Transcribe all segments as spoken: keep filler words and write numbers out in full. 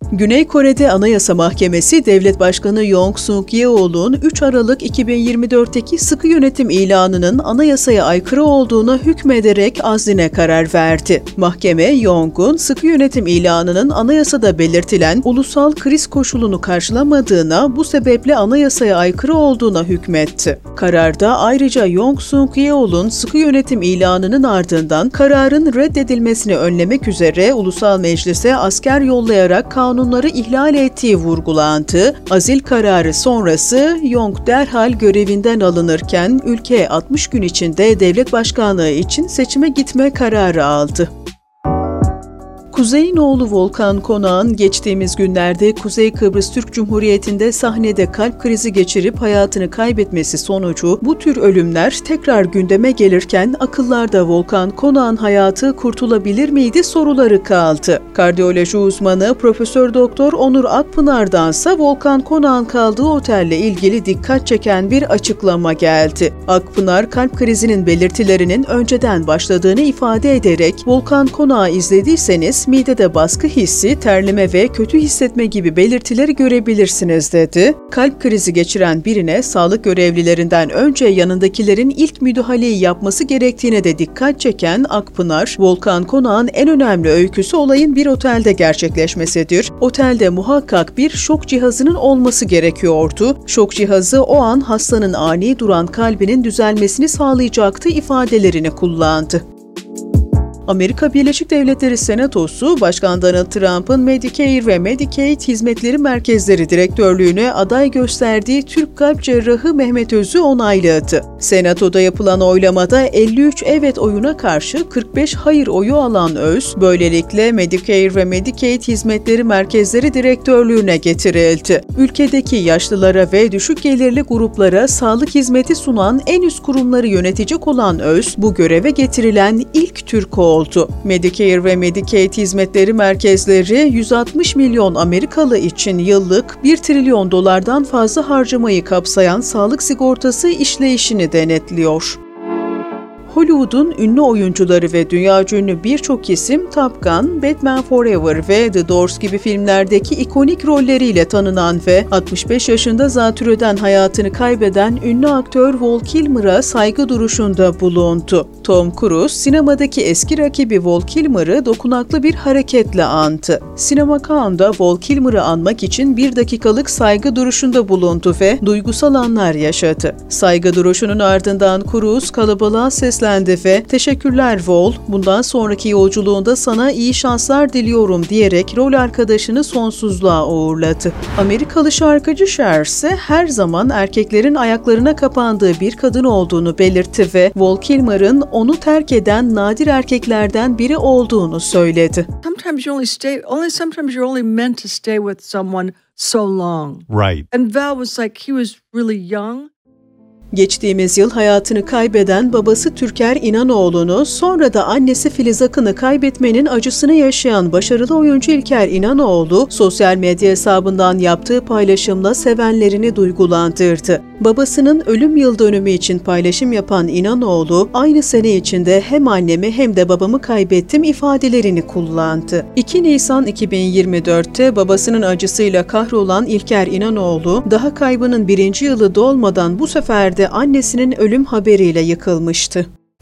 Güney Kore'de Anayasa Mahkemesi, Devlet Başkanı Yoon Suk-yeol'un üç Aralık iki bin yirmi dörtteki sıkı yönetim ilanının anayasaya aykırı olduğuna hükmederek azline karar verdi. Mahkeme, Yoon'un sıkı yönetim ilanının anayasada belirtilen ulusal kriz koşulunu karşılamadığına, bu sebeple anayasaya aykırı olduğuna hükmetti. Kararda ayrıca Yoon Suk-yeol'un sıkı yönetim ilanının ardından kararın reddedilmesini önlemek üzere Ulusal Meclis'e asker yollayarak kanun Kanunları ihlal ettiği vurgulandı. Azil kararı sonrası Yoon derhal görevinden alınırken ülke altmış gün içinde devlet başkanlığı için seçime gitme kararı aldı. Kuzey'in oğlu Volkan Konak'ın geçtiğimiz günlerde Kuzey Kıbrıs Türk Cumhuriyeti'nde sahnede kalp krizi geçirip hayatını kaybetmesi sonucu bu tür ölümler tekrar gündeme gelirken akıllarda Volkan Konak'ın hayatı kurtulabilir miydi soruları kaldı. Kardiyoloji uzmanı Profesör Doktor Onur Akpınar'dansa Volkan Konak'ın kaldığı otelle ilgili dikkat çeken bir açıklama geldi. Akpınar, kalp krizinin belirtilerinin önceden başladığını ifade ederek, Volkan Konak'ı izlediyseniz midede baskı hissi, terleme ve kötü hissetme gibi belirtileri görebilirsiniz dedi. Kalp krizi geçiren birine sağlık görevlilerinden önce yanındakilerin ilk müdahaleyi yapması gerektiğine de dikkat çeken Akpınar, Volkan Konak'ın en önemli öyküsü olayın bir otelde gerçekleşmesidir. Otelde muhakkak bir şok cihazının olması gerekiyordu. Şok cihazı o an hastanın ani duran kalbinin düzelmesini sağlayacaktı ifadelerini kullandı. Amerika Birleşik Devletleri Senatosu, Başkan Donald Trump'ın Medicare ve Medicaid Hizmetleri Merkezleri Direktörlüğü'ne aday gösterdiği Türk kalp cerrahı Mehmet Öz'ü onayladı. Senatoda yapılan oylamada elli üç evet oyuna karşı kırk beş hayır oyu alan Öz, böylelikle Medicare ve Medicaid Hizmetleri Merkezleri Direktörlüğü'ne getirildi. Ülkedeki yaşlılara ve düşük gelirli gruplara sağlık hizmeti sunan en üst kurumları yönetecek olan Öz, bu göreve getirilen ilk Türk oldu. oldu. Medicare ve Medicaid Hizmetleri Merkezleri yüz altmış milyon Amerikalı için yıllık bir trilyon dolardan fazla harcamayı kapsayan sağlık sigortası işleyişini denetliyor. Hollywood'un ünlü oyuncuları ve dünyaca ünlü birçok isim Top Gun, Batman Forever ve The Doors gibi filmlerdeki ikonik rolleriyle tanınan ve altmış beş yaşında zatürreden hayatını kaybeden ünlü aktör Val Kilmer'a saygı duruşunda bulundu. Tom Cruise, sinemadaki eski rakibi Val Kilmer'ı dokunaklı bir hareketle andı. CinemaCon'da Val Kilmer'ı anmak için bir dakikalık saygı duruşunda bulundu ve duygusal anlar yaşadı. Saygı duruşunun ardından Cruise kalabalığa seslendi ve "Teşekkürler Val, bundan sonraki yolculuğunda sana iyi şanslar diliyorum" diyerek rol arkadaşını sonsuzluğa uğurladı. Amerikalı şarkıcı Cher ise her zaman erkeklerin ayaklarına kapandığı bir kadın olduğunu belirtti ve Val Kilmer'ın onu terk eden nadir erkeklerden biri olduğunu söyledi. Sometimes you only stay, only sometimes you're only meant to stay with someone so long. Right. And Val was like, he was really young. Geçtiğimiz yıl hayatını kaybeden babası Türker İnanoğlu'nu, sonra da annesi Filiz Akın'ı kaybetmenin acısını yaşayan başarılı oyuncu İlker İnanoğlu, sosyal medya hesabından yaptığı paylaşımla sevenlerini duygulandırdı. Babasının ölüm yıl dönümü için paylaşım yapan İnanoğlu, aynı sene içinde hem annemi hem de babamı kaybettim ifadelerini kullandı. iki Nisan iki bin yirmi dörtte babasının acısıyla kahrolan İlker İnanoğlu, daha kaybının birinci yılı dolmadan bu sefer de annesinin ölüm haberiyle yıkılmıştı.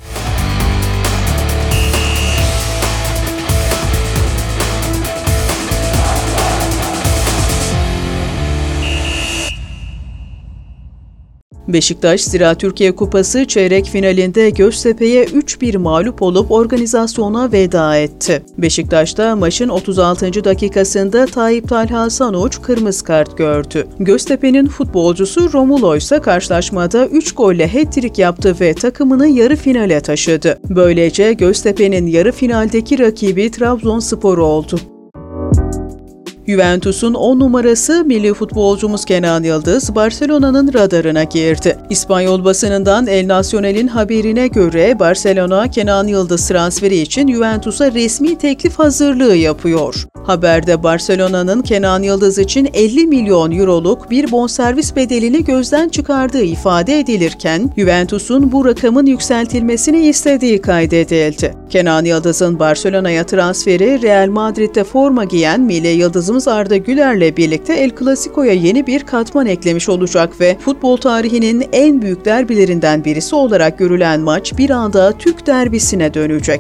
Beşiktaş, Zira Türkiye Kupası çeyrek finalinde Göztepe'ye üç bir mağlup olup organizasyona veda etti. Beşiktaş'ta maçın otuz altıncı dakikasında Tayyip Talha Sanuç kırmızı kart gördü. Göztepe'nin futbolcusu Romulo ise karşılaşmada üç golle hat-trick yaptı ve takımını yarı finale taşıdı. Böylece Göztepe'nin yarı finaldeki rakibi Trabzonspor oldu. Juventus'un on numarası milli futbolcumuz Kenan Yıldız, Barcelona'nın radarına girdi. İspanyol basınından El Nacional'in haberine göre Barcelona, Kenan Yıldız transferi için Juventus'a resmi teklif hazırlığı yapıyor. Haberde Barcelona'nın Kenan Yıldız için elli milyon euroluk bir bonservis bedelini gözden çıkardığı ifade edilirken, Juventus'un bu rakamın yükseltilmesini istediği kaydedildi. Kenan Yıldız'ın Barcelona'ya transferi, Real Madrid'de forma giyen milli yıldızımız Başkanımız Arda Güler'le birlikte El Clasico'ya yeni bir katman eklemiş olacak ve futbol tarihinin en büyük derbilerinden birisi olarak görülen maç bir anda Türk derbisine dönecek.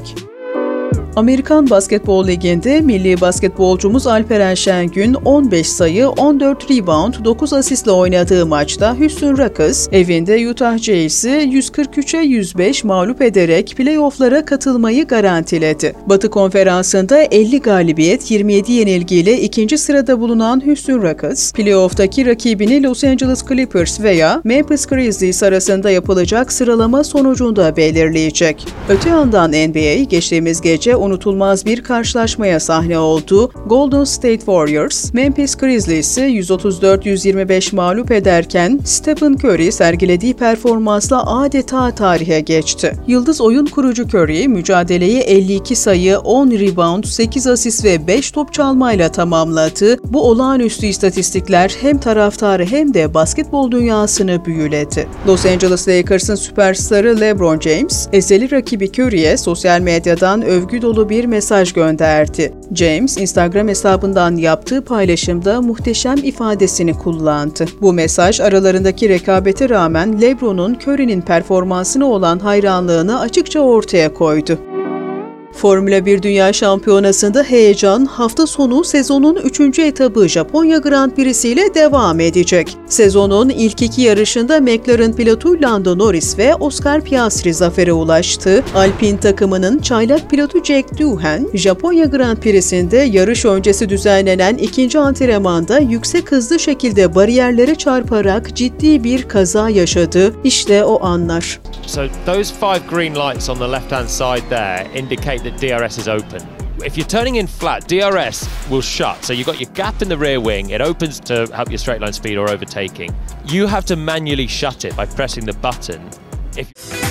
Amerikan Basketbol Ligi'nde milli basketbolcumuz Alperen Şengün on beş sayı, on dört rebound, dokuz asistle oynadığı maçta Houston Rockets evinde Utah Jazz'i yüz kırk üçe yüz beş mağlup ederek playoff'lara katılmayı garantiledi. Batı Konferansı'nda elli galibiyet, yirmi yedi yenilgiyle ikinci sırada bulunan Houston Rockets, playoff'taki rakibini Los Angeles Clippers veya Memphis Grizzlies arasında yapılacak sıralama sonucunda belirleyecek. Öte yandan N B A geçtiğimiz gece unutulmaz bir karşılaşmaya sahne oldu. Golden State Warriors, Memphis Grizzlies'i yüz otuz dört yüz yirmi beş mağlup ederken Stephen Curry sergilediği performansla adeta tarihe geçti. Yıldız oyun kurucu Curry, mücadeleyi elli iki sayı, on rebound, sekiz asist ve beş top çalmayla tamamladı. Bu olağanüstü istatistikler hem taraftarı hem de basketbol dünyasını büyüledi. Los Angeles Lakers'ın süperstarı LeBron James, ezeli rakibi Curry'e sosyal medyadan övgü dolu bir mesaj gönderdi. James, Instagram hesabından yaptığı paylaşımda muhteşem ifadesini kullandı. Bu mesaj aralarındaki rekabete rağmen LeBron'un Curry'nin performansına olan hayranlığını açıkça ortaya koydu. Formula bir Dünya Şampiyonası'nda heyecan hafta sonu sezonun üçüncü etabı Japonya Grand Prix'si ile devam edecek. Sezonun ilk iki yarışında McLaren pilotu Lando Norris ve Oscar Piastri zafere ulaştı. Alpine takımının çaylak pilotu Jack Doohan, Japonya Grand Prix'sinde yarış öncesi düzenlenen ikinci antrenmanda yüksek hızlı şekilde bariyerlere çarparak ciddi bir kaza yaşadı. İşte o anlar. So those five green lights on the left-hand side there indicate that D R S is open. If you're turning in flat, D R S will shut. So you've got your gap in the rear wing. It opens to help your straight line speed or overtaking. You have to manually shut it by pressing the button. If